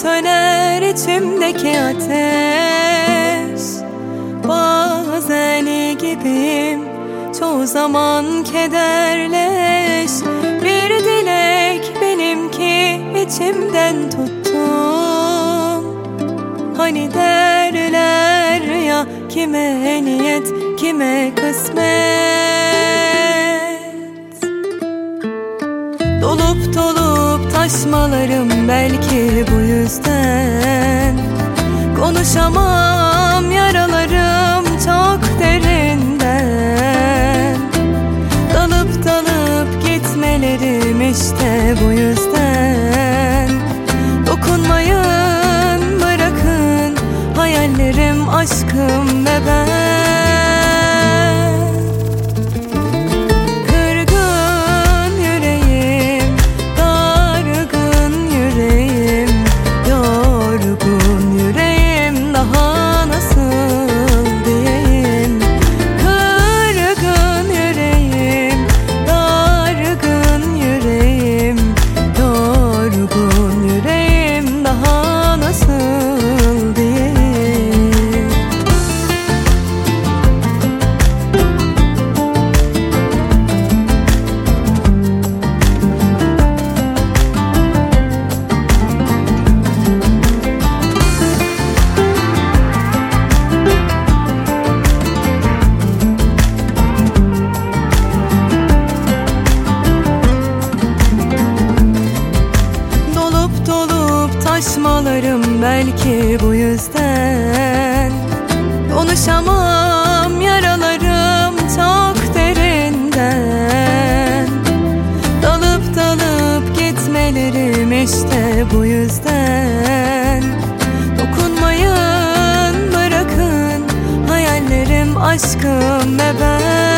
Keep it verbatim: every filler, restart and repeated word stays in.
söner içimdeki ateş. Bazen iyi gibiyim, çoğu zaman kederleş. Bir dilek benimki, içimden tuttum. Hani derler ya, kime niyet, kime kısmet. Dolup dolup taşmalarım belki bu yüzden. Konuşamam yaralarım çok derinden. Dalıp dalıp gitmelerim işte bu yüzden. Dokunmayın, bırakın hayallerim, aşkım ve ben. Kırgın yüreğim, dargın yüreğim, yorgun yüreğim, daha nasıl diyeyim. Kırgın yüreğim, dargın yüreğim, yorgun yüreğim, daha nasıl diyeyim. Taşmalarım belki bu yüzden. Konuşamam yaralarım çok derinden. Dalıp dalıp gitmelerim işte bu yüzden. Dokunmayın, bırakın hayallerim, aşkım ve ben.